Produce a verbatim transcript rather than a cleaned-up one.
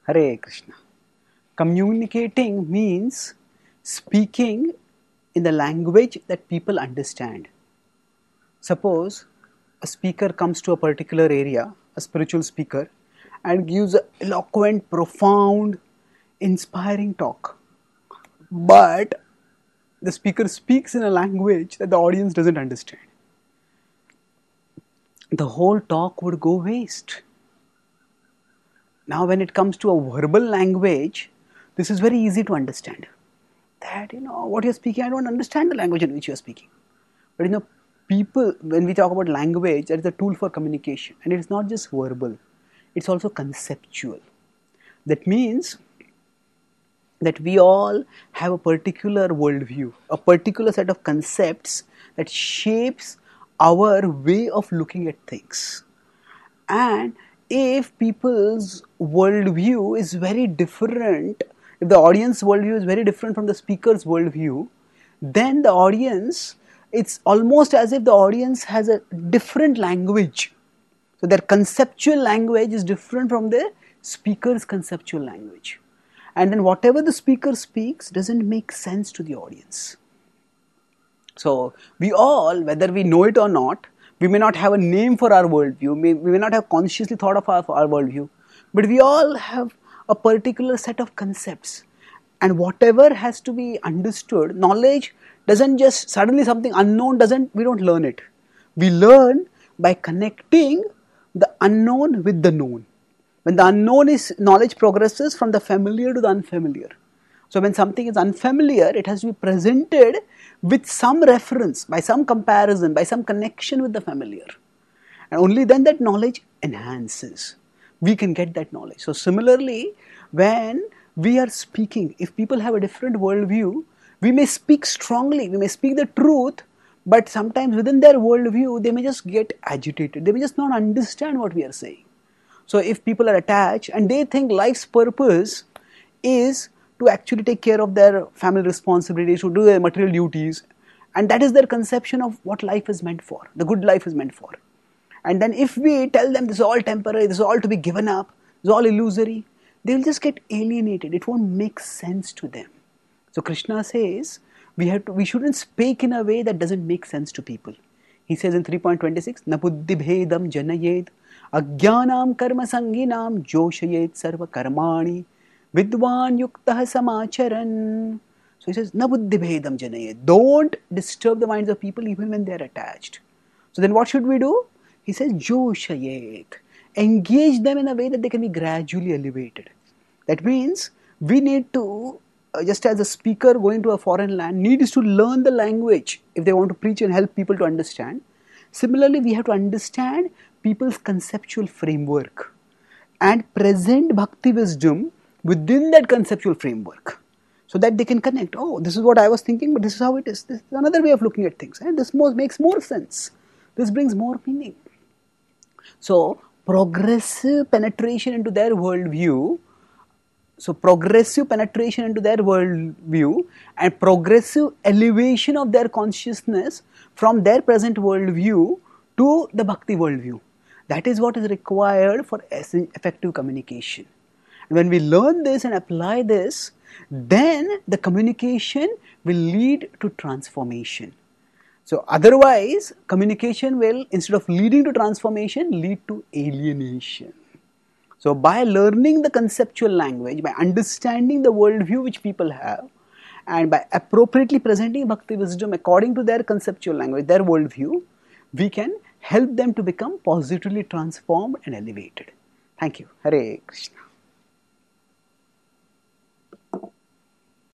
Hare Krishna. Communicating means speaking in the language that people understand. Suppose a speaker comes to a particular area, a spiritual speaker, and gives an eloquent, profound, inspiring talk. But the speaker speaks in a language that the audience doesn't understand. The whole talk would go waste. Now, when it comes to a verbal language, this is very easy to understand. That, you know, what you're speaking, I don't understand the language in which you're speaking. But, you know, people, when we talk about language, that is a tool for communication. And it's not just verbal, it's also conceptual. That means that we all have a particular worldview, a particular set of concepts that shapes our way of looking at things. And if people's worldview is very different, if the audience worldview is very different from the speaker's worldview, then the audience, it's almost as if the audience has a different language. So their conceptual language is different from the speaker's conceptual language. And then whatever the speaker speaks doesn't make sense to the audience. So we all, whether we know it or not, we may not have a name for our worldview, we may not have consciously thought of our, our worldview, but we all have a particular set of concepts. And whatever has to be understood, knowledge doesn't just, suddenly something unknown doesn't, we don't learn it. We learn by connecting the unknown with the known. When the unknown is, knowledge progresses from the familiar to the unfamiliar. So when something is unfamiliar, it has to be presented with some reference, by some comparison, by some connection with the familiar. And only then that knowledge enhances. We can get that knowledge. So similarly, when we are speaking, if people have a different worldview, we may speak strongly, we may speak the truth, but sometimes within their worldview, they may just get agitated. They may just not understand what we are saying. So if people are attached and they think life's purpose is to actually take care of their family responsibilities, to do their material duties, and that is their conception of what life is meant for, the good life is meant for. And then if we tell them this is all temporary, this is all to be given up, this is all illusory, they will just get alienated. It won't make sense to them. So Krishna says we have to, we shouldn't speak in a way that doesn't make sense to people. He says in three point two six, Na buddhi bhedam janayed ajnanam karma sanginam joshayet sarva karmani vidvan yuktah samacharan. So he says, Na buddhi bhedam janayed. Don't disturb the minds of people even when they are attached. So then what should we do? He says, joshayet. Engage them in a way that they can be gradually elevated. That means we need to, uh, just as a speaker going to a foreign land needs to learn the language if they want to preach and help people to understand. Similarly, we have to understand people's conceptual framework and present bhakti wisdom within that conceptual framework so that they can connect. Oh, this is what I was thinking, but this is how it is. This is another way of looking at things. And this more, makes more sense. This brings more meaning. So, progressive penetration into their worldview, so progressive penetration into their worldview and progressive elevation of their consciousness from their present worldview to the bhakti worldview. That is what is required for effective communication. And when we learn this and apply this, then the communication will lead to transformation. So otherwise, communication will, instead of leading to transformation, lead to alienation. So by learning the conceptual language, by understanding the worldview which people have, and by appropriately presenting bhakti wisdom according to their conceptual language, their worldview, we can help them to become positively transformed and elevated. Thank you. Hare Krishna.